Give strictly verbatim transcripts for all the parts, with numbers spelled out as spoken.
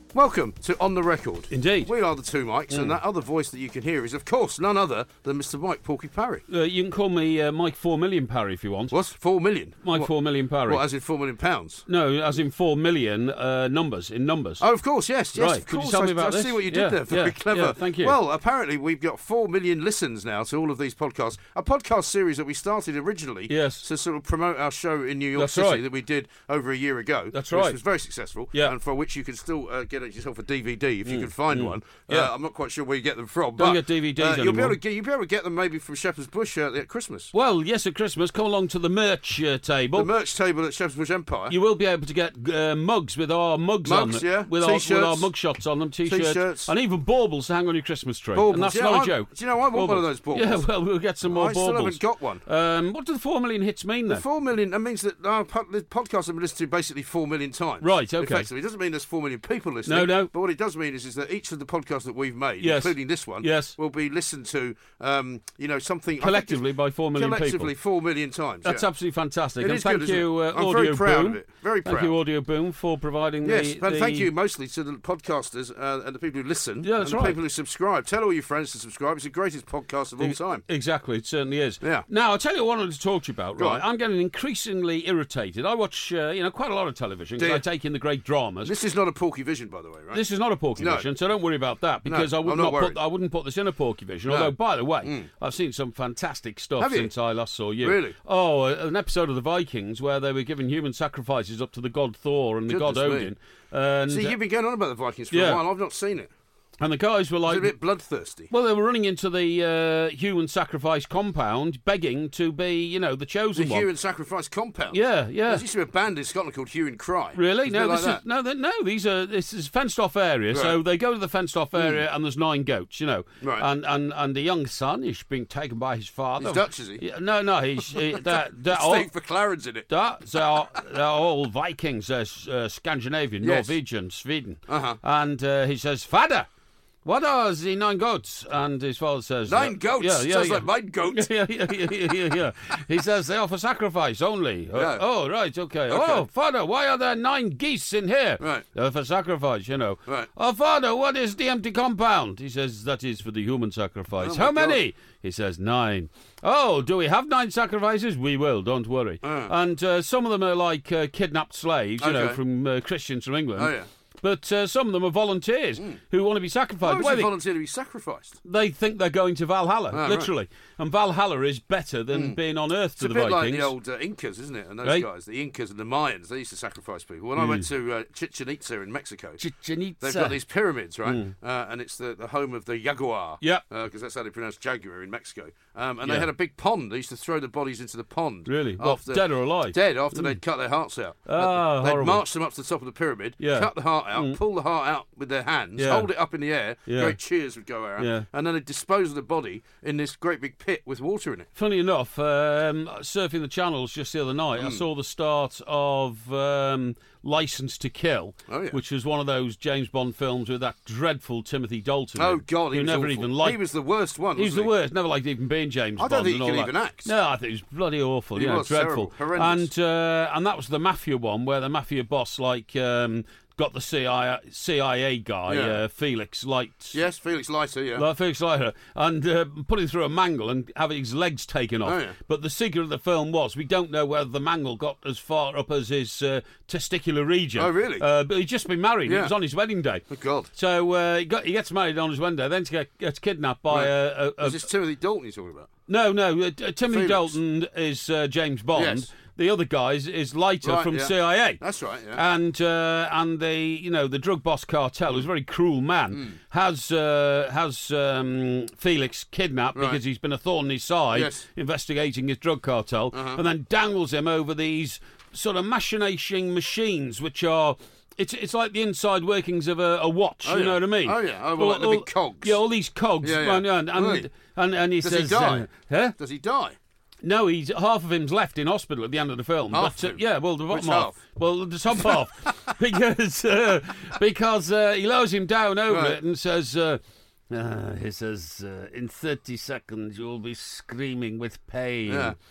Welcome to On The Record. Indeed. We are the two Mikes, Mm. and that other voice that you can hear is, of course, none other than Mister Mike Porky Parry. Uh, you can call me uh, Mike Four Million Parry if you want. What? Four million? Mike what? Four Million Parry. What, as in four million pounds? No, as in four million uh, numbers, in numbers. Oh, of course, yes, yes, Right. of Could you course. tell me I, about I this? see what you did Yeah, there. Very yeah, clever. yeah, thank you. Well, apparently we've got four million listens now to all of these podcasts. A podcast series that we started originally Yes. to sort of promote our show in New York That's City right. that we did over a year ago. That's which right. was very successful. Yeah. And for which you can still uh, get yourself a D V D if you can find one. Yeah. Uh, I'm not quite sure where you get them from. Don't but, get D V Ds uh, you'll be anymore. able to get you'll be able to get them maybe from Shepherd's Bush uh, at Christmas. Well, yes, at Christmas, come along to the merch uh, table. The merch table at Shepherd's Bush Empire. You will be able to get uh, mugs with our mugs, on Mugs, them. yeah. With our, with T-shirts. our mug shots on them, T-shirts. T-shirts. And even baubles to hang on your Christmas tree. Baubles, And that's yeah, no I'm- joke. do you know, I want one of those baubles. Yeah, well, we'll get some more I baubles. still haven't got one. Um, what do the four million hits mean, then? Four million, that means that our po- the podcast have been listened to basically four million times. Right, okay. Effectively. It doesn't mean there's four million people listening. No, no. But what it does mean is, is that each of the podcasts that we've made, Yes. including this one, Yes. will be listened to, um, you know, something... I think Collectively it's- by four million Collectively people. four million times, That's yeah. absolutely fantastic. It and is thank good, isn't you, it? uh, I'm Audio very proud Boom. of it. Very Thank proud. you, Audio Boom, for providing Yes, the... and the... thank you mostly to the podcasters uh, and the people who listen. Yeah, that's and the right. people who subscribe. Tell all your friends to subscribe. It's the greatest podcast of all time. Exactly, it certainly is. Yeah. Now, I'll tell you what I wanted to talk to you about, Go right? on. I'm getting increasingly irritated. I watch, uh, you know, quite a lot of television Do because I you? take in the great dramas. This is not a Porky Vision, by the way, right? This is not a Porky No. Vision, so don't worry about that because No, I would I'm not not worried. put I wouldn't put this in a Porky Vision. No. Although, by the way, I've seen some fantastic stuff Have you? since I last saw you. Really? Oh, a- an episode of the Vikings where they were giving human sacrifices up to the god Thor and the god Goodness me. Odin, and See, you've been going on about the Vikings for yeah. a while. I've not seen it. and the guys were It's like, a bit bloodthirsty. well, they were running into the uh, human sacrifice compound, begging to be, you know, the The chosen one. Hue and Sacrifice Compound. Yeah, yeah. There used to be a band in Scotland called Hue and Cry. Really? It's a No, bit like this that. is no, th- no. These are this is fenced off area. So Right. they go to the fenced off area, and there's nine goats. You know, Right. and and and the young son is being taken by his father. He's Dutch, is he? Yeah, no, no, he's he, they're, they're all, Steve McLaren's in it. they're, they're, they're all Vikings. They're uh, Scandinavian, Yes. Norwegian, Sweden, Uh-huh. and uh, he says, "Father, what are the nine goats?" And his father says, Nine uh, goats? Yeah, yeah, Sounds yeah. like mine goat. yeah, yeah, yeah, yeah, yeah, yeah. He says they offer sacrifice only. Uh, Yeah. oh, right, okay. Okay. Oh, father, why are there nine geese in here? Right. Uh, for sacrifice, you know. Right. Oh, father, what is the empty compound? He says that is for the human sacrifice. Oh, my How many? God. He says nine. Oh, do we have nine sacrifices? We will, don't worry. Ah. And uh, some of them are like uh, kidnapped slaves, you know, Okay. from uh, Christians from England. Oh, yeah. But uh, some of them are volunteers who want to be Why sacrificed. would Why you they- volunteer to be sacrificed? they think they're going to Valhalla, Ah, literally. And Valhalla is better than being on Earth It's to a the bit Vikings. like the old uh, Incas, isn't it? And those Right. guys, the Incas and the Mayans, they used to sacrifice people. When I went to uh, Chichen Itza in Mexico, Chichen Itza. they've got these pyramids, right? Uh, and it's the, the home of the jaguar. Yep. Because that's how they pronounce jaguar in Mexico. Um, and they Yeah. had a big pond. They used to throw the bodies into the pond. Really? What, After, dead or alive? Dead, after they'd cut their hearts out. Ah, They'd horrible. march them up to the top of the pyramid, Yeah. cut the heart out, pull the heart out with their hands, Yeah. hold it up in the air, Yeah. great cheers would go around, Yeah. and then they'd dispose of the body in this great big pit with water in it. Funny enough, um, surfing the channels just the other night, Hmm. I saw the start of um, License to Kill, Oh, yeah. which was one of those James Bond films with that dreadful Timothy Dalton. Oh, in, God, he who was never awful. even liked. He was the worst one, He was the wasn't he? worst. Never liked even being James I don't Bond. think and he all could that. even act. No, I think he was bloody awful. He you know, was dreadful. terrible, horrendous. And uh, and that was the mafia one where the mafia boss like um, got the C I A, C I A guy Yeah. uh, Felix Light. Yes, Felix Leiter, yeah. Like Felix Leiter, and uh, put him through a mangle and having his legs taken off. Oh, yeah. But the secret of the film was we don't know whether the mangle got as far up as his uh, testicular region. Oh, really? Uh, but he'd just been married. Yeah. It was on his wedding day. Oh, God. So uh, he, got, he gets married on his wedding day, then he get, gets kidnapped by Right. a, a, a Is this Timothy Dalton you're talking about? no, no. Uh, Timothy Felix. Dalton is uh, James Bond. Yes. The other guy is, is Leiter Right, from yeah. C I A. That's right, yeah. And uh, and the you know the drug boss cartel, who's a very cruel man, Hmm. has uh, has um, Felix kidnapped Right. because he's been a thorn in his side, Yes. investigating his drug cartel, Uh-huh. and then dangles him over these sort of machinating machines, which are. It's it's like the inside workings of a, a watch, Oh, you yeah. know what I mean? Oh, yeah. Oh, well, like the big cogs. Yeah, all these cogs. Yeah, yeah. And, and, and, Really? and, and he Does he says, die? uh, huh? Does he die? No, he's half of him's left in hospital at the end of the film. Half but, uh, of him? yeah, well, the bottom Which half. half? Well, the top half, because uh, because uh, he lowers him down over Right. it and says. Uh, uh, he says, uh, in thirty seconds you'll be screaming with pain. Yeah.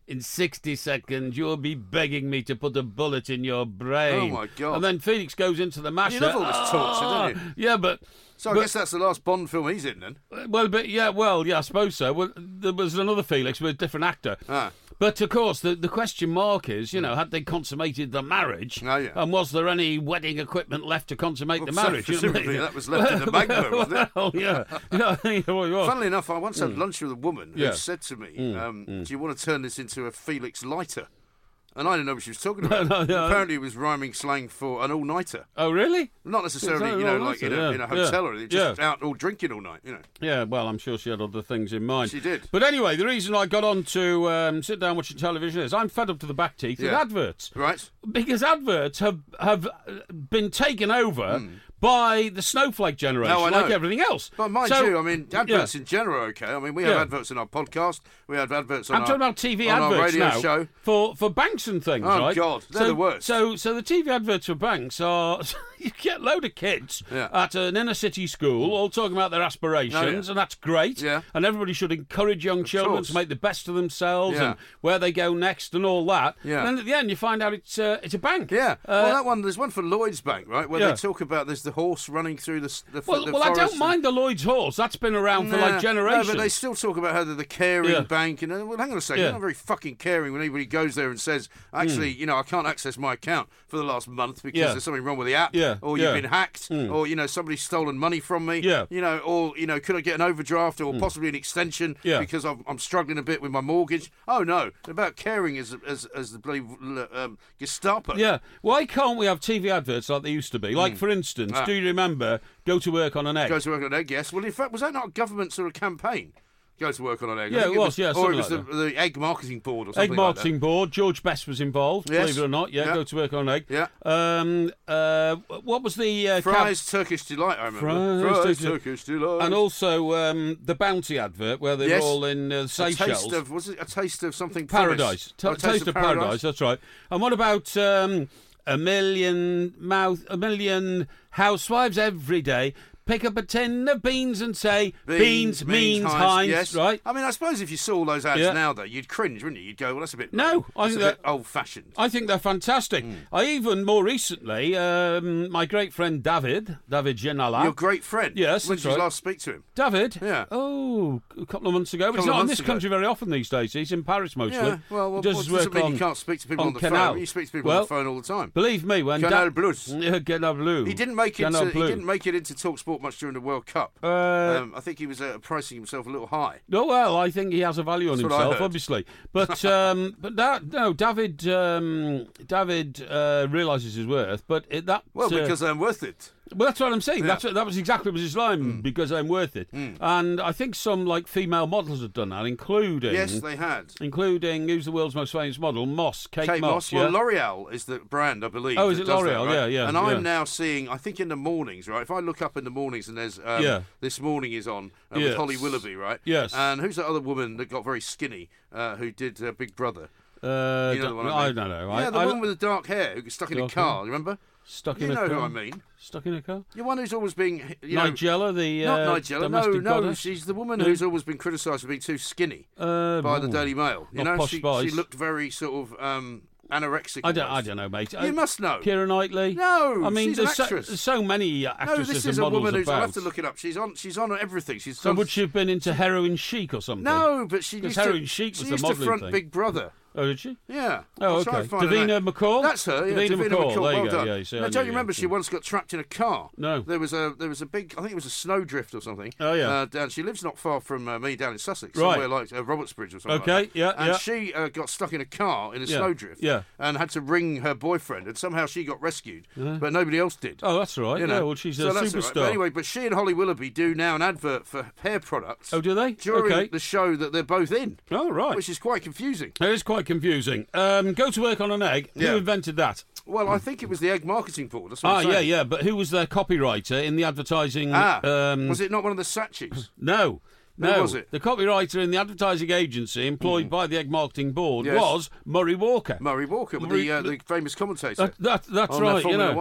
in sixty seconds you'll be begging me to put a bullet in your brain. Oh, my God. And then Felix goes into the masher. You love all this torture, don't you? Yeah, but... So I but, guess that's the last Bond film he's in, then. Well, but yeah, well, yeah, I suppose so. Well, there was another Felix with a different actor. Ah. But, of course, the, the question mark is, you know, had they consummated the marriage? Oh, yeah. And was there any wedding equipment left to consummate Well, the marriage? So presumably that was left in the Magma, wasn't it? Well, yeah. yeah. yeah. Funnily enough, I once had lunch with a woman who Yeah. said to me, Mm, um, mm. do you want to turn this into a Felix lighter? And I didn't know what she was talking about. No, no, no. Apparently it was rhyming slang for an all-nighter. Oh, really? Not necessarily, It's you know, an like in a, all-nighter, in a yeah. hotel Yeah. or anything, just Yeah. out all drinking all night, you know. Yeah, well, I'm sure she had other things in mind. She did. But anyway, the reason I got on to um, sit down watching television is I'm fed up to the back teeth with Yeah. adverts. Right? Because adverts have, have uh, been taken over by the snowflake generation, No, I know. like everything else. But mind So- you, I mean, adverts yeah. in general are okay. I mean, we have Yeah. adverts in our podcast. We have adverts on I'm our, talking about T V on our adverts radio now show. for for banks and things, Oh, right? God, they're so, the worst. So, so the T V adverts for banks are you get a load of kids Yeah. at an inner city school all talking about their aspirations, Oh, yeah. and that's great. Yeah. And everybody should encourage young children course. to make the best of themselves Yeah. and where they go next and all that. Yeah. And then at the end, you find out it's uh, it's a bank. Yeah. Uh, well, that one, there's one for Lloyd's Bank, right, where Yeah. they talk about there's the horse running through the, the, well, the well, I forest don't and- mind the Lloyd's horse. That's been around for Nah, like generations. No, but they still talk about how they're the caring Yeah. bank. And uh, well, hang on a second, Yeah. you're not very fucking caring when anybody goes there and says, actually, you know, I can't access my account for the last month because Yeah. there's something wrong with the app, Yeah, or you've yeah. been hacked, or you know, somebody's stolen money from me, Yeah. you know, or you know, could I get an overdraft or possibly an extension Yeah. because I'm, I'm struggling a bit with my mortgage? Oh no, they're about caring as as as the bloody um, Gestapo. Yeah. Why can't we have T V adverts like they used to be? Like, for instance, Ah. do you remember Go to Work on an Egg? Go to work on an egg, yes. Well, in fact, was that not a government sort of campaign? Go to work on an egg. I Yeah, think it was, yeah, Or something it was like the, the egg marketing board or something Egg like marketing board. George Best was involved, Yes. believe it or not. Yeah, Yeah. Go to Work on an Egg. Yeah. Um, uh, what was the... Uh, that. Fry's Turkish Delight, I remember. Fry's Fry's Turkish- Turkish Delight. And also um, the Bounty advert where they're Yes. all in uh, a Seychelles. taste of, was it a taste of something Paradise. Promised? Oh, Ta- taste, of paradise. That's right. And what about um, a million mouth, a million housewives every day pick up a tin of beans and say, beans, means Heinz, yes. right? I mean, I suppose if you saw all those ads Yeah. now, though, you'd cringe, wouldn't you? You'd go, well, that's a bit... No, I that's think a bit that- old-fashioned. I think they're fantastic. I even, more recently, um, my great friend David, David Genala. Your great friend. Yes, When that's did you right. last speak to him? David? Yeah. Oh, a couple of months ago. But he's Couple of not in months this ago. country very often these days. He's in Paris mostly. Yeah, well, well He does what his does it work mean on, you can't speak to people on on, the Canal. phone? You speak to people Well, on the phone all the time. Believe me, when Canal Da- Plus. Yeah, Canal Bleu. He didn't make it. Canal To, he Bleu. didn't make it into TalkSport much during the World Cup. Uh, um, I think he was uh, pricing himself a little high. Oh well, I think he has a value on That's what I himself, heard. obviously. But um, but that, no, David um, David uh, realises his worth. But it, that Well, uh, because I'm worth it. well, that's what I'm saying. Yeah. That's what, that was exactly what his line. Because I'm worth it. And I think some like female models have done that, including Yes, they had. including who's the world's most famous model, Moss, Kate, Kate Moss. Moss. yeah? Well, L'Oreal is the brand, I believe. Oh, is that it does that, L'Oreal? right? Yeah, yeah, And I'm yeah. now seeing, I think in the mornings, right? If I look up in the mornings and there's, um, Yeah. this morning is on uh, Yes. with Holly Willoughby, right? Yes. And who's that other woman that got very skinny, uh, who did uh, Big Brother? Uh, You know the don't- one I I mean. don't know. Yeah, I, the I, one with the dark hair who got stuck in a Dark car. hair? You remember? stuck You in a know car. who I mean. Stuck in a car. The one who's always been, you know, Nigella, the not uh, Nigella. No, domestic no, goddess. she's the woman No. who's always been criticised for being too skinny Uh, by the ooh. Daily Mail. You Not know, Posh she, Spice. she looked very sort of um, anorexic. I don't. I almost. don't know, mate. You must know. Keira Knightley. No, I mean, she's an there's, so, actress. there's so many uh, No, actresses this and is a models woman who's. about. I'll have to look it up. She's on. She's on everything. She's. So done- would she have been into heroin chic or something? No, but she 'Cause used to. Heroin Chic she was the used to modelling front thing. Big Brother. Oh, did she? Yeah. Oh, I'll try okay. and find her name. Davina McCall. That's her. Yeah, Davina Davina McCall. McCall. There you Well go. done. Yeah, you see, I now, knew, don't you yeah. remember she once got trapped in a car? No. There was a there was a big. I think it was a snowdrift or something. Oh, yeah. Uh, down. She lives not far from uh, me down in Sussex, Right. somewhere like uh, Robertsbridge or something. Okay, Like that. yeah, And yeah. she uh, got stuck in a car in a Yeah, snowdrift. yeah. And had to ring her boyfriend, and somehow she got rescued, but nobody else did. Oh, that's all right. You know. Yeah, well, she's so a that's all superstar. right. But anyway, but she and Holly Willoughby do now an advert for hair products. Oh, do they? During Okay. the show that they're both in, Oh, right. which is quite confusing. It is quite confusing. Um, go to work on an egg. Yeah. Who invented that? Well, I think it was the Egg Marketing Board. That's what Ah, I'm yeah, saying. yeah. But who was their copywriter in the advertising? Ah, um, was it not one of the Satchies? No. Who No, was it? the copywriter in the advertising agency employed by the Egg Marketing Board Yes. was Murray Walker. Murray Walker, Murray- the, uh, the famous commentator. That, that, that's on, uh, right, you Formula know. One.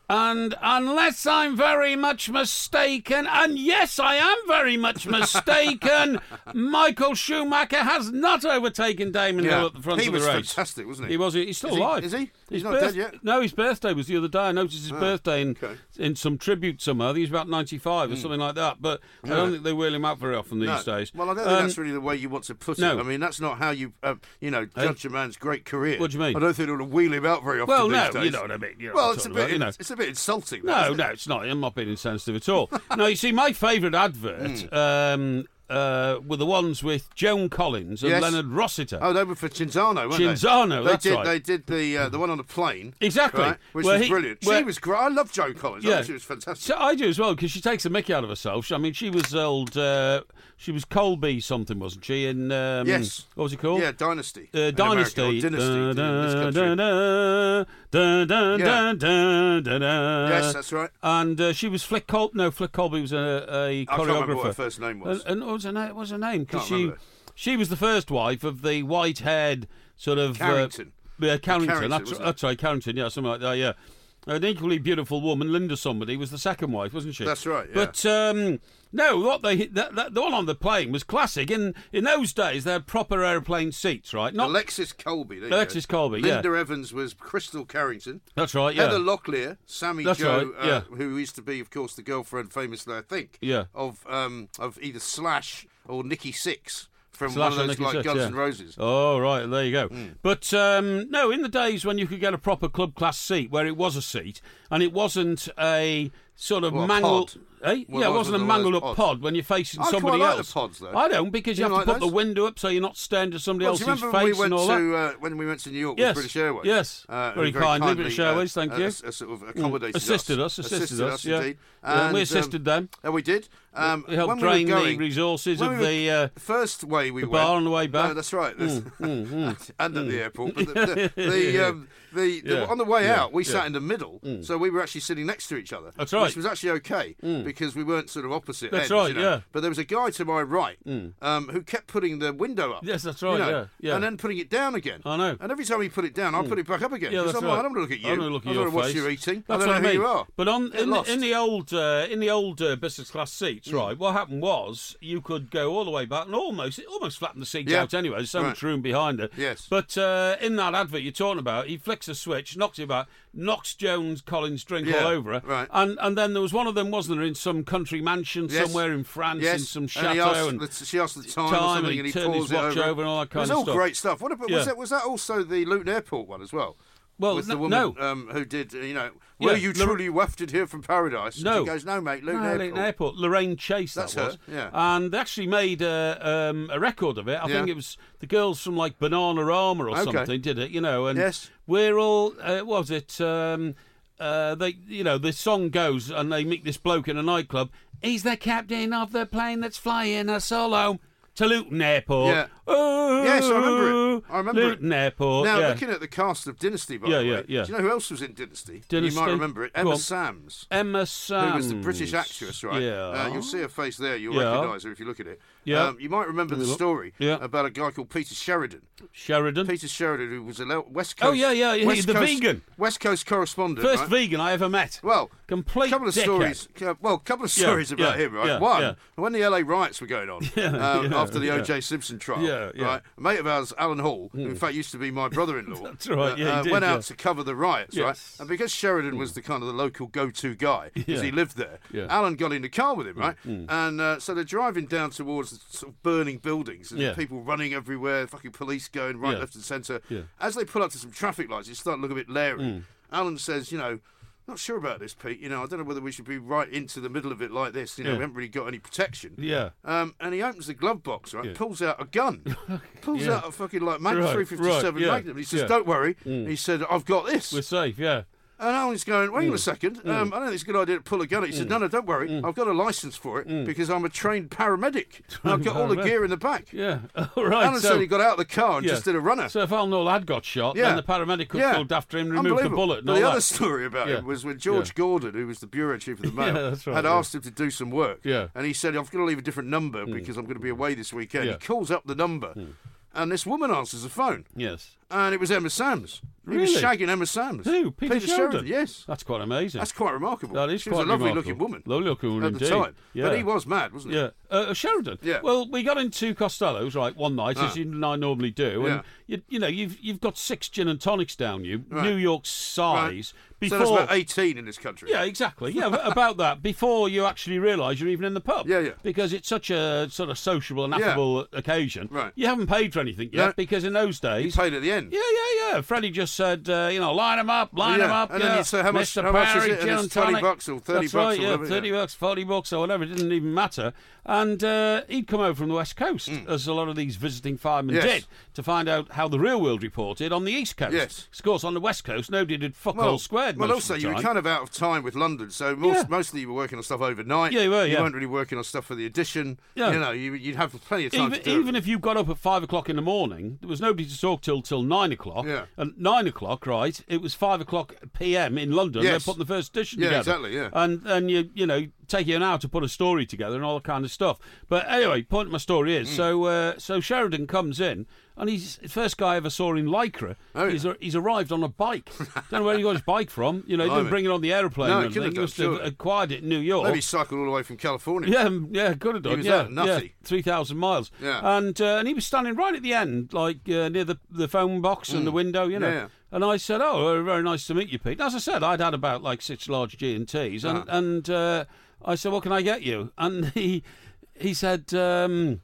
And unless I'm very much mistaken, and yes, I am very much mistaken, Michael Schumacher has not overtaken Damon Yeah. Hill at the front he of the was race. fantastic, wasn't he? He was. He's still is he, alive. Is he? He's His not birth- dead yet? No, his birthday was the other day. I noticed his Oh, birthday in, okay. in some tribute somewhere. I think he was about ninety-five or something like that. But I don't think they wheel him out very often these No. days. Well, I don't think Um, that's really the way you want to put no. it. I mean, that's not how you, uh, you know, judge a man's great career. What do you mean? I don't think they want to wheel him out very often Well, these no, days. you know what I mean. You know Well, what I'm it's a talking bit, about, you know. it's a bit insulting. That, No, isn't no, it? it's not. I'm not being insensitive at all. No, you see, my favourite advert um, uh, were the ones with Joan Collins and Yes. Leonard Rossiter. Oh, they were for Cinzano, weren't Cinzano, they? that's they did, right. They did the uh, the one on the plane. Exactly. Right, which Where was he- brilliant. where- She was great. I love Joan Collins. I Yeah. thought she was fantastic. So I do as well because she takes the mickey out of herself. I mean, she was old. Uh, she was Colby something, wasn't she? In um, Yes. What was it called? Yeah, Dynasty. Uh, in America, Dynasty. or Dynasty Da, in da, this da, country. da, da, da, Yeah. da, da, da. Yes, that's right. And uh, she was Flick Colby. No, Flick Colby was a, a I can't remember what her choreographer. first name was. And, and what was her name? What was her name? 'Cause Can't she remember. she was the first wife of the white-haired sort of Carrington. Uh, yeah, Carrington. Carrington, that's, wasn't it? that's right, Carrington. Yeah, something like that. Yeah, an equally beautiful woman, Linda somebody, was the second wife, wasn't she? That's right, yeah. But um, no, what they that, that, the one on the plane was classic. In in those days, they had proper airplane seats, right? Not Alexis Colby. There you Alexis go. Colby, yeah. Linda Evans was Crystal Carrington. That's right. Yeah. Heather Locklear, Sammy That's Joe, right, uh, yeah. who used to be, of course, the girlfriend, famously, I think, Yeah. of um, of either Slash or Nikki Sixx from Slash one and of those Nikki like Sixx, Guns yeah. N' Roses. Oh, right, there you go. Mm. But um, no, in the days when you could get a proper club class seat, where it was a seat, and it wasn't a sort of What, a mangled. pod? Eh? Well, yeah, it it wasn't a wasn't one of mangled those up pods. pod when you're facing I quite somebody like else. the pods, though. I don't, because you, You have to like put the those? window up so you're not staring to somebody Well, do else's you remember when face we went and all that. to uh, when we went to New York Yes. with British Airways? Yes. Uh, Very who kindly, British Airways, thank uh, you. uh, sort of accommodated Assisted us, us, assisted us, yeah. indeed. Yeah, we And, assisted um, them. Oh, we did. Um, We helped when drain we were the going, resources when of we were- the. Uh, first way we the went. bar on the way back. No, that's right. That's, mm, and at the airport. But the, the, the, um, the, the Yeah, on the way yeah, out, we yeah. sat in the middle, so we were actually sitting next to each other. That's right. Which was actually okay because we weren't sort of opposite That's ends. right, you know. yeah. But there was a guy to my right um, who kept putting the window up. Yes, that's you right, know, yeah, yeah. And then putting it down again. I know. And every time he put it down, I put it back up again. Yeah, 'Cause that's I'm right. like, I don't want to look at you. I don't look at I your don't know what face. you're eating. That's I don't what know I mean. who you are. But on Get in, lost. in the old uh, in the old uh, business class seats, Hmm. right? What happened was you could go all the way back and almost it almost flattened the seats Yeah. out anyway. There's so Right. much room behind it. Yes. But uh, in that advert you're talking about, he flicks a switch, knocks it back, knocks Jones Collins' drink Yeah, all over her, right. and and then there was one of them, wasn't there, in some country mansion Yes. somewhere in France, Yes. in some and chateau, he asked and the, she asked the time, or time, something, and and he he turned paused his it watch over. over and all that It kind was of all stuff. great stuff. What about, Yeah. was that? Was that also the Luton Airport one as well? Well, With the no- woman no. um, who did, uh, you know, were Yeah, you Lor- truly wafted here from paradise? And No. she goes, no, mate, Luton No, Airport. Luton Airport. Lorraine Chase, That's that was. her, yeah. And they actually made a, um, a record of it. I Yeah. think it was the girls from like Banana Armour or Okay. something did it, you know. And Yes. we're all, uh, what was it? Um, uh, they, you know, the song goes and they meet this bloke in a nightclub. He's the captain of the plane that's flying us all home to Luton Airport. Yeah. Oh, Yes, I remember it. I remember it. Luton Airport. Now, yeah. looking at the cast of Dynasty, by Yeah, the yeah, way, yeah. do you know who else was in Dynasty? You Dynasty? might remember it. Go Emma on. Sams. Emma Sams. Who was the British actress, right? Yeah. Uh, you'll see her face there. You'll Yeah. recognise her if you look at it. Yeah. Um, you might remember the look. story Yeah. about a guy called Peter Sheridan. Sheridan. Peter Sheridan, who was a le- West Coast. Oh, yeah, yeah, yeah, West the Coast, vegan. West Coast correspondent. First right? vegan I ever met. Well, Complete a couple of dickhead. stories. uh, Well, a couple of Yeah, stories about yeah, him, right? yeah, One, yeah. when the L A riots were going on um, yeah, after the yeah. O J Simpson trial, Yeah, yeah. right? A mate of ours, Alan Hall, who in fact used to be my brother-in-law, That's right, yeah, he uh, did, went out yeah. to cover the riots, right? Yes. And because Sheridan was the kind of the local go-to guy, because Yeah. he lived there, Yeah. Alan got in the car with him, right? And uh, so they're driving down towards the sort of burning buildings, and Yeah. people running everywhere, fucking police going right, Yeah. left, and centre. Yeah. As they pull up to some traffic lights, it started to look a bit leery. Alan says, you know. Not sure about this, Pete. You know, I don't know whether we should be right into the middle of it like this. You know, Yeah. we haven't really got any protection. Yeah. Um, and he opens the glove box, right? Yeah. Pulls out a gun. Pulls Yeah. out a fucking like Mag Right, three fifty-seven right, yeah, Magnum. He says, yeah. "Don't worry." He said, "I've got this." We're safe, yeah. And Alan's going, "Wait a second. Um, I don't think it's a good idea to pull a gun." He Mm. said, "No, no, don't worry. I've got a license for it because I'm a trained paramedic. And I've got all the paramedic. gear in the back." Yeah. All right. Alan so, said he got out of the car and yeah. just did a runner. So if Alan Noel had got shot, Yeah. then the paramedic could Yeah. have pulled after him, removed the Unbelievable. bullet and But all the that. other story about Yeah. him was when George Yeah. Gordon, who was the bureau chief of the Mail, Yeah, that's right, had yeah. asked him to do some work. Yeah. And he said, "I've got to leave a different number because I'm going to be away this weekend." Yeah. He calls up the number, and this woman answers the phone. Yes. And it was Emma Samms. He was Really? shagging Emma Samms. Who? Peter, Sheridan? Yes. That's quite amazing. That's quite remarkable. That is she quite was a lovely remarkable. looking woman. Lovely looking woman at indeed. the time. Yeah. But he was mad, wasn't he? Yeah. Uh, Sheridan. Yeah. Well, we got into Costello's, right, one night, Ah. as you and I normally do. And, Yeah. you, you know, you've you've got six gin and tonics down you, Right. New York size. Before, So that's about eighteen in this country. Yeah, exactly. Yeah, about that. Before you actually realise you're even in the pub. Yeah, yeah. Because it's such a sort of sociable and Yeah. affable occasion. Right. You haven't paid for anything yet, No. because in those days... Paid at the end. Yeah, yeah, yeah. Freddie just said, uh, you know, line them up, line Yeah. them up. And yeah. then you'd say, how much- Mister how much is Parry, it? And gin it's and twenty tonic. bucks or thirty That's bucks right, or yeah, whatever, thirty yeah. bucks, forty bucks or whatever. It didn't even matter. And uh, he'd come over from the West Coast, as a lot of these visiting firemen Mm. Yes. did, to find out how the real world reported on the East Coast. Yes. Of course, on the West Coast, nobody did fuck all Well, squared well most also, of the you were time. kind of out of time with London, so most, Yeah. mostly you were working on stuff overnight. Yeah, you were, yeah. You weren't really working on stuff for the edition. Yeah. You know, you, you'd have plenty of time Even, to do even it. if you got up at five o'clock in the morning, there was nobody to talk till till nine o'clock. Yeah. And nine o'clock, right? It was five o'clock p m in London. Yes. They're putting the first edition Yeah, together. exactly, yeah. And and you you know take you an hour to put a story together and all that kind of stuff. But anyway, point of my story Mm. is so uh, so Sheridan comes in. And he's the first guy I ever saw in Lycra. Oh, yeah. he's, a, he's arrived on a bike. Don't know where he got his bike from. You know, he Blimey. didn't bring it on the aeroplane No, or he anything. couldn't He have must done, have surely. acquired it in New York. Maybe he cycled all the way from California. Yeah, um, yeah, could have done. was yeah, that nutty. yeah, three thousand miles. Yeah. and uh, and he was standing right at the end, like uh, near the the phone box and the window, you know. Mm. Yeah, yeah. And I said, "Oh, very nice to meet you, Pete." As I said, I'd had about like six large G and Ts, and Uh-huh. and uh, I said, "What can I get you?" And he he said. Um,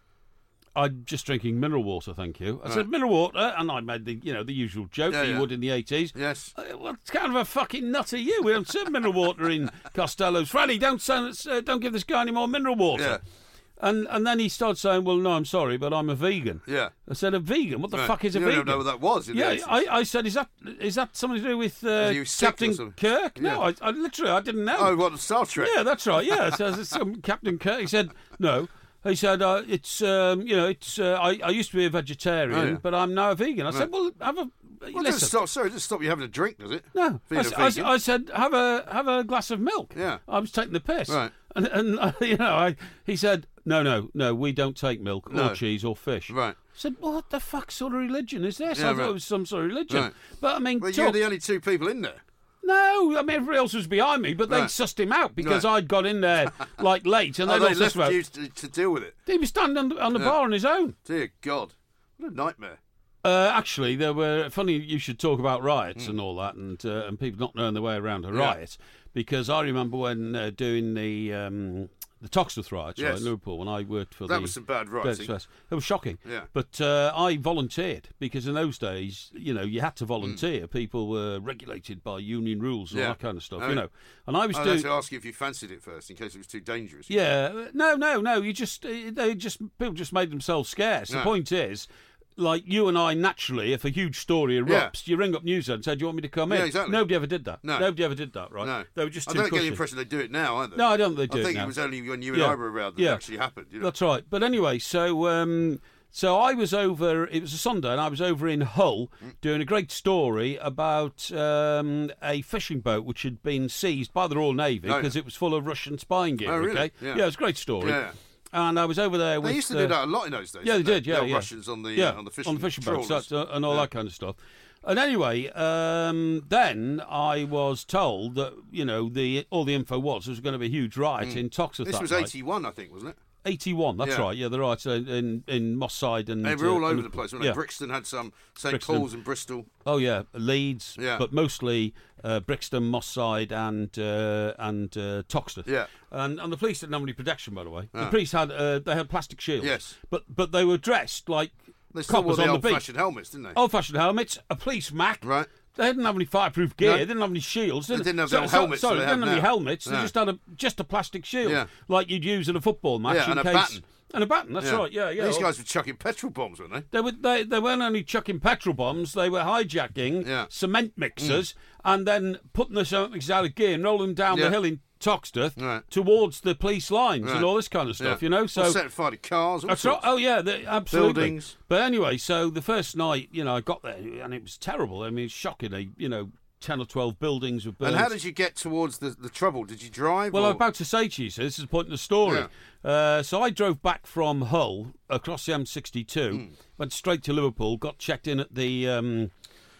I'm just drinking mineral water, thank you. I said mineral water, and I made the you know the usual joke Yeah, that you yeah. would in the eighties. Yes. Uh, Well, it's kind of a fucking nut of you. We don't serve mineral water in Costello's. Freddie, don't send, uh, don't give this guy any more mineral water. Yeah. And and then he started saying, "Well, no, I'm sorry, but I'm a vegan." Yeah. I said, "A vegan? What the Right. fuck is a you vegan?" don't know what that was. In the Yeah, eighties. I, I said, "Is that is that something to do with uh, you sick or Captain something? Kirk?" No, Yeah. I, I literally I didn't know. Oh, what, Star Trek? Yeah, that's right. Yeah, so it's, um, Captain Kirk. He said, "No." He said, uh, "It's um, you know, it's uh, I, I used to be a vegetarian, Oh, yeah. but I'm now a vegan." I said, Right. "Well, have a Well, listen." doesn't stop, sorry, it doesn't stop you having a drink, does it? No, Being I, a s- I s- vegan. I said have a have a glass of milk. Yeah. I was taking the piss. Right. And and uh, you know, I, he said no, no, no, we don't take milk No. or cheese or fish. Right. I said, well, what the fuck sort of religion is this? Yeah, I thought right. it was some sort of religion. Right. But I mean, Well, talk- you're the only two people in there. no, I mean everybody else was behind me, but they Right. sussed him out because Right. I'd got in there like late, and Oh, they they looked left us out. you to, to deal with it. He was standing on, the- on the Yeah. bar on his own. Dear God. What a nightmare. Uh, actually, there were funny. You should talk about riots and all that, and uh, and people not knowing their way around a Hmm. Yeah. riot. Because I remember when uh, doing the um, the Toxteth riots right, Yes. in Liverpool when I worked for That the. was some bad Bed writing. Express. It was shocking. Yeah. But uh, I volunteered because in those days, you know, you had to Hmm. volunteer. People were regulated by union rules and Yeah. all that kind of stuff, Oh, you yeah. know. And I was I doing. had to ask you if you fancied it first in case it was too dangerous. Yeah, no, no, no. You just uh, they just people just made themselves scarce. The No. point is, like you and I, naturally, if a huge story erupts, you ring up Newsend and say, "Do you want me to come in?" Yeah, exactly. Nobody ever did that. No. Nobody ever did that, right? No. They were just I too don't get the cushy. impression they do it now either. No, I don't think they do I it think now. it was only when you and Yeah. I were around that Yeah. it actually happened. You know? That's right. But anyway, so um, so I was over. It was a Sunday, and I was over in Hull Mm. doing a great story about um, a fishing boat which had been seized by the Royal Navy Oh, yeah. because it was full of Russian spying gear. Oh, really? Okay, Yeah. it was a great story. Yeah. And I was over there with. They used to uh, do that a lot in those days. Yeah, they didn't did. Yeah, The old yeah. Russians on the yeah, uh, on the fishing, on the fishing boats trawlers. that's, uh, and all Yeah. that kind of stuff. And anyway, um, then I was told that you know the all the info was there was going to be a huge riot in Toxteth. This that was night. eighty-one, I think, wasn't it? eighty-one, that's Yeah. right. Yeah, the riots in in, in Moss Side and They were all uh, over and- the place. Weren't yeah. they? Brixton had some, Saint Brixton. Paul's and Bristol. Oh yeah, Leeds, Yeah. but mostly uh, Brixton, Moss Side, and uh, and uh, Toxteth. Yeah. And and the police didn't have any protection, by the way. The Ah. police had uh, they had plastic shields. Yes. But but they were dressed like They still wore coppers the on the beach. old-fashioned helmets, didn't they? Old-fashioned helmets, a police mac. Right. They didn't have any fireproof gear. No. They didn't have any shields. They didn't have so, the so- helmets Sorry, that they they didn't have have any now. helmets. They No. just had a just a plastic shield, Yeah. like you'd use in a football match. Yeah, in and a case, baton. And a baton. That's right. Yeah, yeah. These guys were chucking petrol bombs, weren't they? They were they, they weren't only chucking petrol bombs, they were hijacking Yeah. cement mixers and then putting the cement mixers out of gear and rolling them down Yeah. the hill in Toxteth Right. towards the police lines Right. and all this kind of stuff, Yeah. you know. Well, So set fire to cars. All that's right. sorts. Oh yeah, the, absolutely. Buildings. But anyway, so the first night, you know, I got there and it was terrible. I mean, it's shocking. They, you know, ten or twelve buildings were burned. And how did you get towards the, the trouble? Did you drive? Well, or? I'm about to say to you, so this is the point in the story. Uh, so I drove back from Hull across the M sixty-two, Hmm. went straight to Liverpool, got checked in at the um,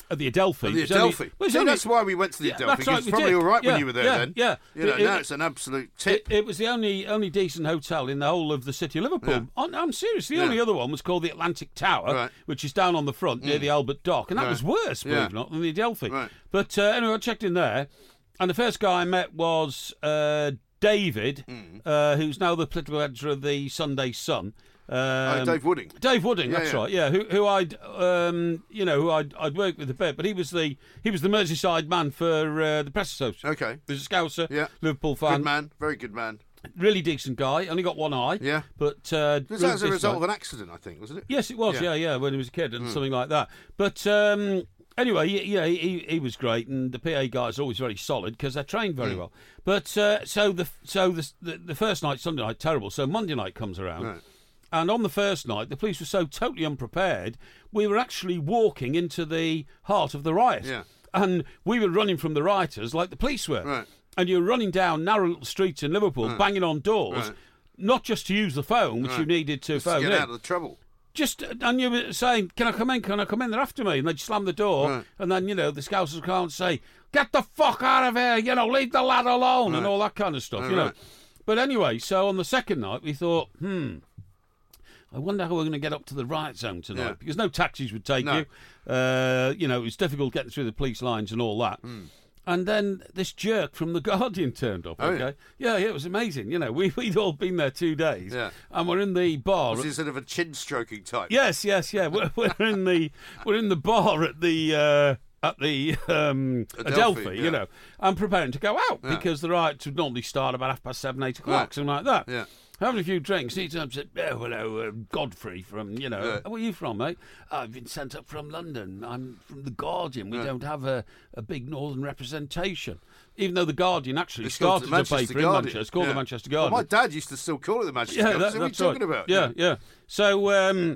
At the Adelphi. At the It was only- Adelphi. well, it's See, only- that's why we went to the Yeah, Adelphi. that's right, It's we probably did. all right Yeah, when you were there yeah, then. yeah. You know, It- now it- it's an absolute tip. It, it was the only only decent hotel in the whole of the city of Liverpool. Yeah. I'm, I'm serious. The Yeah. only other one was called the Atlantic Tower, Right. which is down on the front near the Albert Dock, and that Right. was worse, believe Yeah. it or not, than the Adelphi. Right. But uh, anyway, I checked in there, and the first guy I met was uh, David, Mm. uh, who's now the political editor of the Sunday Sun. Um, Oh, Dave Wooding. Dave Wooding, Yeah, that's yeah. right. Yeah, who who I'd um, you know who I'd I'd worked with a bit, but he was the he was the Merseyside man for uh, the Press Association. Okay. He was a Scouser, Yeah. Liverpool fan, Good man. Very good man. really decent guy. Only got one eye. Yeah. But uh, Was really that as a decent result guy. of an accident, I think, wasn't it? Yes, it was. Yeah. Yeah, yeah, when he was a kid and something like that. But um, anyway, y- yeah, he, he was great, and the P A guys are always very solid because they're trained very well. But uh, so the so the, the the first night, Sunday night, terrible. So Monday night comes around. Right. And on the first night, the police were so totally unprepared, we were actually walking into the heart of the riot. Yeah. And we were running from the rioters like the police were. Right. And you were running down narrow little streets in Liverpool, banging on doors, Right. not just to use the phone, which Right. you needed to Just to phone get in. out of the trouble. Just, and you were saying, can I come in, can I come in? They're after me. And they'd slam the door. Right. And then, you know, the scouts would come and say, get the fuck out of here, you know, leave the lad alone, and Right. all that kind of stuff, Oh, you know. right. But anyway, so on the second night, we thought, hmm, I wonder how we're going to get up to the riot zone tonight, Yeah. because no taxis would take No. you. Uh, you know, it was difficult getting through the police lines and all that. And then this jerk from The Guardian turned up, Hmm. Oh, okay? Yeah. yeah, it was amazing. You know, we, we'd all been there two days. Yeah. And we're in the bar. Was he sort of a chin stroking type? Yes, yes, yeah. We're, we're in the we're in the bar at the uh, at the um, Adelphi, Adelphi, yeah. you know. I'm preparing to go out Yeah. because the riots would normally start about half past seven, eight o'clock, Right. something like that. Yeah. Having a few drinks, he turns up and said, oh, hello, uh, Godfrey from, you know, Yeah. where are you from, mate? I've been sent up from London. I'm from The Guardian. We Yeah. don't have a, a big northern representation. Even though The Guardian actually It's called started the as a Manchester paper in Guardian. Manchester. It's called Yeah. the Manchester Well, Guardian. my dad used to still call it the Manchester Yeah, Guardian. that, So what are you that's talking right. about? Yeah, yeah. So, um,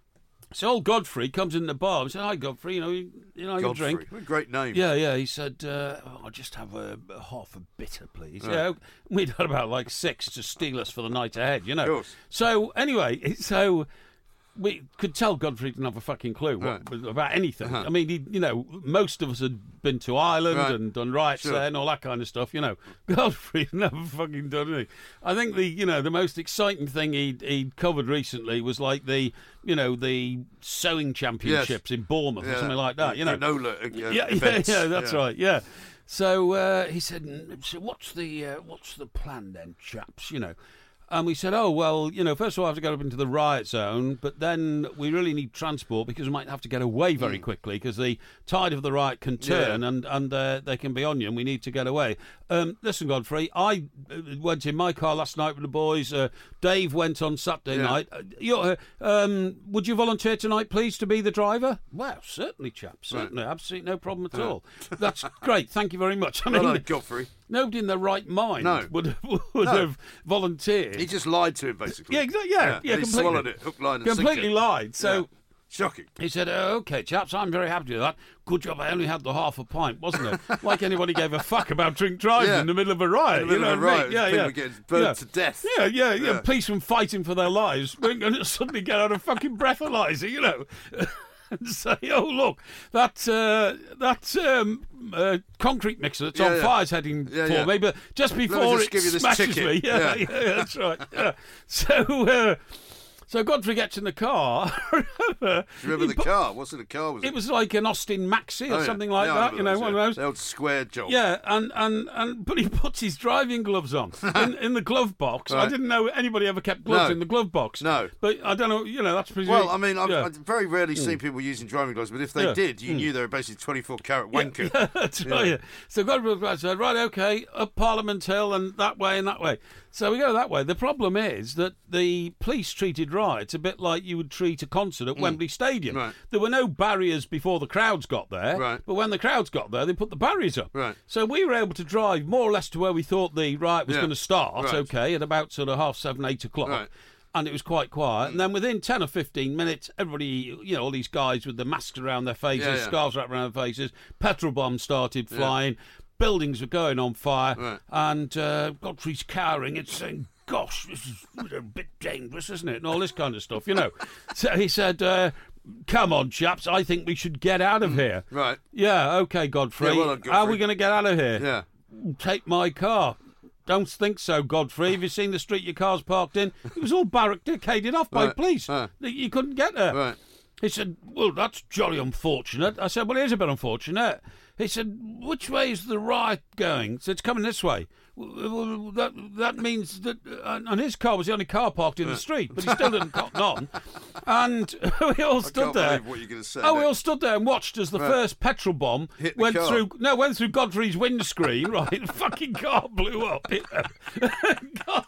so old Godfrey comes in the bar and said, "Hi, Godfrey. You know, you, you know, I can Godfrey. drink." What a great name. Yeah, yeah. He said, uh, oh, "I'll just have a, a half a bitter, please." Right. Yeah, we'd had about like six to steal us for the night ahead, you know. Of course. So anyway, it- so we could tell Godfrey didn't have a fucking clue what, about anything. Uh-huh. I mean, he, you know, most of us had been to Ireland Right. and done riots Sure. there and all that kind of stuff. You know, Godfrey never fucking done anything. I think the, you know, the most exciting thing he'd, he'd covered recently was like the, you know, the sewing championships in Bournemouth or Yeah. something like that. You know, Granola, uh, yeah, yeah, events. yeah, that's Yeah. right. Yeah. So uh, he said, "Mm, so what's the uh, what's the plan then, chaps? You know." And we said, oh, well, you know, first of all, I have to go up into the riot zone, but then we really need transport because we might have to get away very quickly because the tide of the riot can turn Yeah. and, and uh, they can be on you and we need to get away. Um, listen, Godfrey, I uh, went in my car last night with the boys. Uh, Dave went on Saturday Yeah. night. Uh, you're, uh, um, would you volunteer tonight, please, to be the driver? Well, certainly, chap. Certainly. Absolutely no problem at all. That's great. Thank you very much. I Well mean, done, Godfrey. nobody in their right mind No. would, would No. have volunteered. He just lied to him, basically. Yeah, exactly. Yeah, yeah, and he completely. swallowed it, hook, line, and Completely sinker. lied. So Yeah. Shocking. he said, oh, "Okay, chaps, I'm very happy with that. Good job. I only had the half a pint, wasn't it? Like anybody gave a fuck about drink driving Yeah. in the middle of a riot. In the middle you of know a what I riot, mean? Yeah, people yeah. were getting burnt yeah. to death. Yeah, yeah, yeah, Yeah. Policemen fighting for their lives. We're going to suddenly get out a fucking breathalyzer, you know." And say, "Oh look, that uh, that um, uh, concrete mixer that's Yeah, on yeah. fire's heading Yeah, for yeah. me, but just before just it give you this smashes ticket. me, yeah, Yeah. yeah, that's right. Yeah. So, uh, so Godfrey gets in the car. Remember, Do you remember he the put- car? What sort of car was it? It was like an Austin Maxi or Oh, yeah. something like Yeah, I that, remember you know, those, one yeah. of those. The old square job. Yeah, and, and, and but he puts his driving gloves on in, in the glove box. I Right. didn't know anybody ever kept gloves No. in the glove box. No. But I don't know, you know, that's presumably... Well, I mean, I've, yeah. I've very rarely seen people using driving gloves, but if they Yeah. did, you knew they were basically twenty-four carat wanker. Yeah, that's right. Yeah. So Godfrey said, right, okay, up Parliament Hill and that way and that way. So we go that way. The problem is that the police treated riots a bit like you would treat a concert at Wembley Stadium. Right. There were no barriers before the crowds got there, Right. but when the crowds got there, they put the barriers up. Right. So we were able to drive more or less to where we thought the riot was Yeah. going to start, Right. okay, at about sort of half seven, eight o'clock. Right. And it was quite quiet. And then within ten or fifteen minutes, everybody, you know, all these guys with the masks around their faces, Yeah, yeah. scarves wrapped around their faces, petrol bombs started flying, buildings were going on fire, Right. and uh, Godfrey's cowering. It's saying, "Gosh, this is a bit dangerous, isn't it?" And all this kind of stuff, you know. So he said, uh, come on, chaps, I think we should get out of here. Right. Yeah, okay, Godfrey. Yeah, well done, Godfrey. How are we going to get out of here? Yeah. Take my car. Don't think so, Godfrey. Have you seen the street your car's parked in? It was all barricaded off by Right. police. Uh. You couldn't get there. Right. He said, well, that's jolly unfortunate. I said, well, it is a bit unfortunate. He said, which way is the riot going? So it's coming this way. Well, that that means that, uh, and his car was the only car parked in the street, but he still didn't cotton on. And we all stood Can't there. believe what you're going to say. Oh, we there. all stood there and watched as the Right. first petrol bomb Hit the went car. through. No, went through Godfrey's windscreen. Right, the fucking car blew up. God,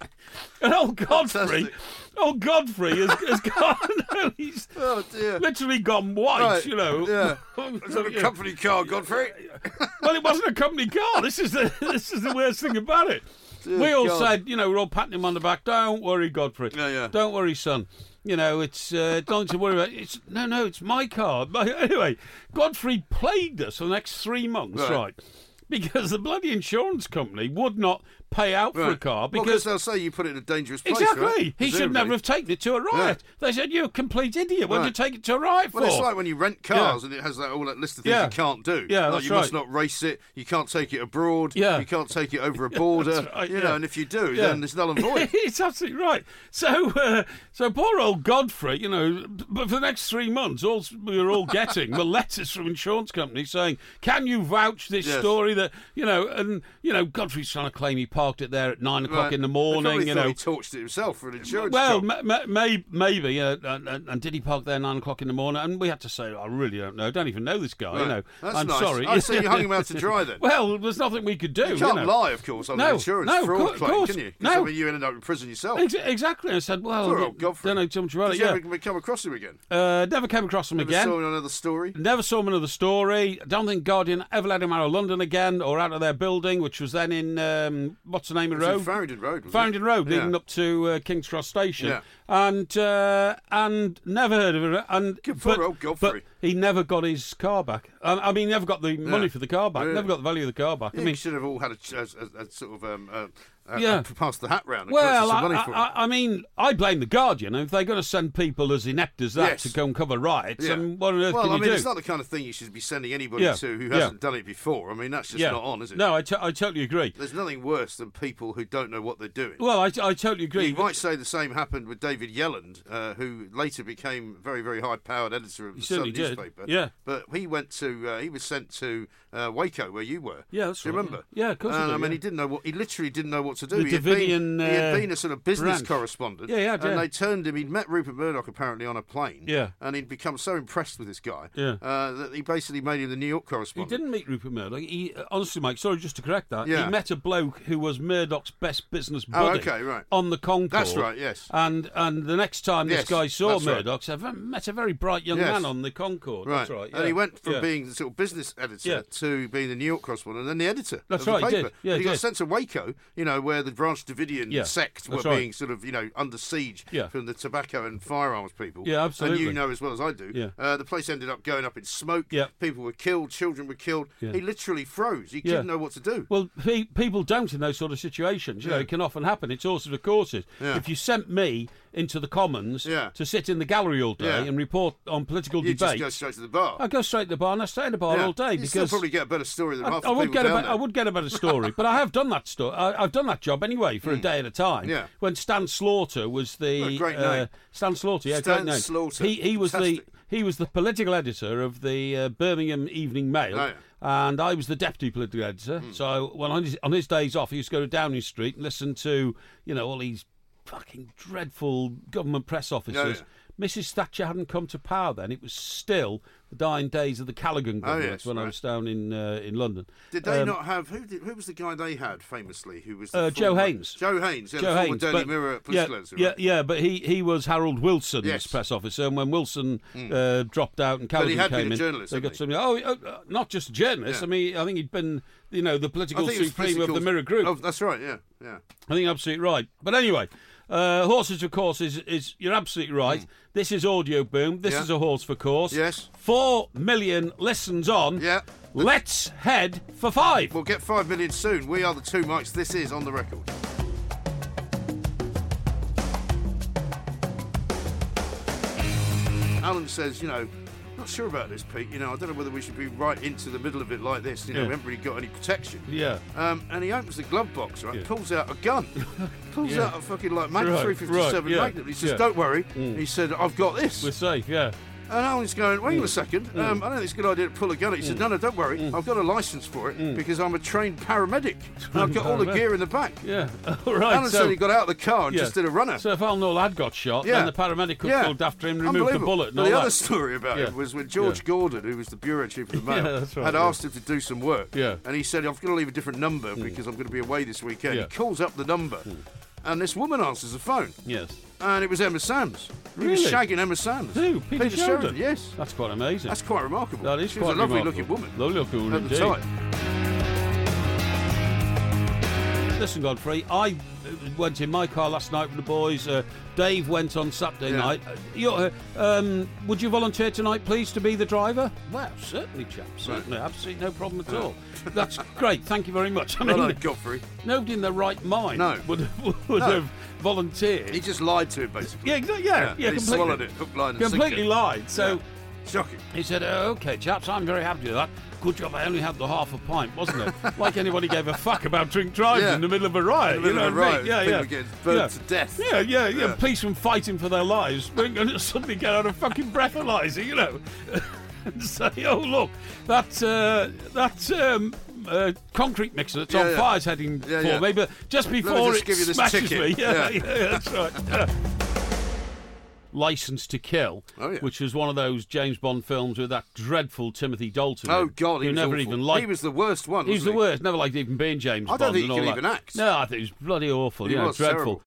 and old Godfrey, Fantastic. old Godfrey has, has gone. He's Oh dear. literally gone white. Right. You know. Yeah. It's a company car, Godfrey. Well, it wasn't a company car. This is the this is the worst thing about it. Dear we all God. said, you know, we're all patting him on the back. Don't worry, Godfrey. Yeah, yeah. Don't worry, son. You know, it's uh, don't to worry about. It's no, no, it's my car. But anyway, Godfrey plagued us for the next three months, Right. right? Because the bloody insurance company would not pay out for a Right. car Well, because. they'll say you put it in a dangerous place, Exactly. right? He should Presumably. never have taken it to a riot. They said, you're a complete idiot. What did you Right. take it to a riot Well, for? it's like when you rent cars and it has that all that list of things Yeah. you can't do. Yeah, like that's you must right. not race it. You can't take it abroad. Yeah. You can't take it over a border. That's right, you yeah. know, and if you do, Yeah. then it's null and void. It's absolutely right. So, uh, so poor old Godfrey, you know, but for the next three months, all we were all getting were letters from insurance companies saying, "Can you vouch this Yes. story that you know?" And you know, Godfrey's trying to claim he parked it there at nine o'clock Right. in the They morning. probably You thought know, he torched it himself for an insurance well, job. ma- ma- may- maybe, uh, and, and, and did he park there nine o'clock in the morning? And we had to say, I really don't know. Don't even know this guy. You Right. know, That's I'm nice. sorry. I see you hung him out to dry then. Well, there's nothing we could do. You can't know. lie, of course, on No, an insurance no, fraud co- of claim, course. can you? 'Cause, No. I mean, you ended up in prison yourself. Ex- exactly. I said, well, Poor old Godfrey. don't know too much about Did it. you Yeah. ever come across him again? Uh, never came across him Never again. saw another story? Never saw him another story. Don't think Guardian ever let him out of London again or out of their building, which was then in, um, what's the name of the It was road? in Farringdon Road, wasn't Farringdon it? Road, Yeah. leading up to uh, King's Cross Station. Yeah. And uh, and never heard of it. And Good but, poor old Godfrey. but he never got his car back. I, I mean, he never got the money for the car back. Really? Never got the value of the car back. Yeah, I mean, you should have all had a, ch- a, a, a sort of um, uh, uh, Yeah. uh, passed the hat round and well, collected I, some money for it. I, I mean, I blame the Guardian. If they're going to send people as inept as that Yes. to go and cover riots, Yeah. then what on earth Well, can I you mean, do? it's not the kind of thing you should be sending anybody Yeah. to who Yeah. hasn't done it before. I mean, that's just yeah. not on, is it? No, I, t- I totally agree. There's nothing worse than people who don't know what they're doing. Well, I, I totally agree. You might say the same happened with David Yelland, uh, who later became a very, very high-powered editor of the Sun certainly did. newspaper. Yeah. But he went to, uh, he was sent to uh, Waco, where you were. Yeah, that's Do you right, remember? yeah. Yeah, of course I And do, I mean, yeah. he didn't know what. He literally didn't know what to do. The he, had been, Davidian, he had uh, been a sort of business branch. correspondent. Yeah, he had, And yeah. they turned him. He'd met Rupert Murdoch apparently on a plane. Yeah. And he'd become so impressed with this guy. Yeah. Uh, that he basically made him the New York He correspondent. didn't meet Rupert Murdoch. He, uh, honestly, Mike, sorry, just to correct that. Yeah. He met a bloke who was Murdoch's best business Oh, buddy okay, right. on the Concorde. That's right. Yes. And and the next time Yes, this guy saw that's right. Murdoch, said, "I met a very bright young Yes. man on the Concorde." Right. That's right. And yeah. he went from Yeah. being the sort of business editor Yeah. to being the New York correspondent and then the editor That's of the right, he paper. did. Yeah, And he he got did. sent to Waco, you know, where the Branch Davidian Yeah, sect were that's right. being sort of, you know, under siege Yeah. from the tobacco and firearms people. Yeah, absolutely. And you know as well as I do. Yeah. Uh, the place ended up going up in smoke. Yeah. People were killed. Children were killed. Yeah. He literally froze. He Yeah. didn't know what to do. Well, pe- people don't in those sort of situations. You know, Yeah. it can often happen. It's all sorts of courses. Yeah. If you sent me into the Commons Yeah. to sit in the gallery all day Yeah. and report on political You just debates, go straight to the bar. I'd go straight to the bar and I'd stay in the bar Yeah. all day You'd still because probably get a better story than I, half I the would people get a down be- there. I would get a better story, but I have done that story. I've done that job anyway for a day at a time. Yeah. When Stan Slaughter was the What a great uh, name. Stan Slaughter, yeah, Stan great name. Slaughter. He he was Fantastic. the he was the political editor of the uh, Birmingham Evening Mail. Oh, yeah. And I was the deputy political editor. Hmm. So when on his, on his days off, he used to go to Downing Street and listen to, you know, all these fucking dreadful government press officers. yeah. Missus Thatcher hadn't come to power then. It was still the dying days of the Callaghan government Oh, yes, when I right. was down in uh, in London. Did they Um, not have who? Did, who was the guy they had famously? Who was the Uh, Joe former- Haynes. Joe Haynes. Yeah, Joe the former Haynes, Daily but- Mirror yeah, political editor. yeah, right? yeah, but he, he was Harold Wilson's Yes. press officer, and when Wilson uh, dropped out and Callaghan he had came been a in, journalist, they hadn't got something. Oh, uh, not just a journalist. Yeah. I mean, I think he'd been, you know, the I political think it was supreme of physical- the Mirror Group. Oh, that's right. Yeah, yeah. I think you're absolutely right. But anyway, uh, horses for course is, is you're absolutely right. This is Audio Boom. This Hmm. Yeah. is a horse for course. Yes. Four million listens on. Yeah. Let's head for five. We'll get five million soon. We are the two mics. This is On the Record. Alan says, you know, not sure about this, Pete. You know, I don't know whether we should be right into the middle of it like this. You know, Yeah. we haven't really got any protection. Yeah. Um, and he opens the glove box, right? Yeah. Pulls out a gun. Pulls Yeah. out a fucking like Mag Right, three fifty-seven right, yeah, Magnum. He says, yeah. "Don't worry." Mm. He said, "I've got this." We're safe, yeah. And Alan's going, wait Mm. a second, Mm. um, I don't think it's a good idea to pull a gun. He said, no, no, don't worry. Mm. I've got a licence for it Mm. because I'm a trained paramedic. And I've got all the paramedic. gear in the back. Yeah. All right. Alan so, said he got out of the car and yeah. just did a runner. so if Al Noel had got shot, Yeah. then the paramedic could Yeah. have called after him, removed the Unbelievable. bullet and But all the that. other story about Yeah. it was when George Yeah. Gordon, who was the bureau chief of the Mail, Yeah, that's right, had yeah. asked him to do some work. Yeah. And he said, I've got to leave a different number because I'm going to be away this weekend. Yeah. He calls up the number and this woman answers the phone. Yes. And it was Emma Sams. He was Really? shagging Emma Sams. Who? Peter, Sheridan? Yes. That's quite amazing. That's quite remarkable. That is she quite was a lovely remarkable. looking woman Lovely looking woman at the indeed. time. Listen, Godfrey, I uh, went in my car last night with the boys. Uh, Dave went on Saturday Yeah. night. Uh, you're, uh, um, would you volunteer tonight, please, to be the driver? Well, certainly, chap. Certainly. Absolutely no problem at all. That's great. Thank you very much. I mean, Well done, Godfrey. nobody in their right mind No. would, would No. have volunteered. He just lied to him, basically. yeah, exa- yeah, yeah, he completely. swallowed it, hook, line, and Completely sinker. lied. So. Yeah. Shocking. He said, oh, OK, chaps, I'm very happy with that. Good job I only had the half a pint, wasn't it? Like anybody gave a fuck about drink driving Yeah. in the middle of a riot. In the you know middle of a what I mean? riot, Yeah, people yeah. are getting burnt yeah. to death. Yeah, yeah, yeah, Yeah. Policemen fighting for their lives. We're going to suddenly get out a fucking breathalyzer, you know, and say, oh, look, that, uh, that um, uh, concrete mixer that's Yeah, on yeah. fire's heading Yeah, for yeah. me, but just before just it give you this smashes ticket. me. Yeah, Yeah. yeah, that's right. Yeah. License to Kill, Oh, yeah. which was one of those James Bond films with that dreadful Timothy Dalton. Oh, in, God, he who was never awful. even liked. He was the worst one, He was the wasn't worst. Never liked even being James I Bond. don't think and he all could that. even act. No, I think he was bloody awful. He yeah, was dreadful. terrible.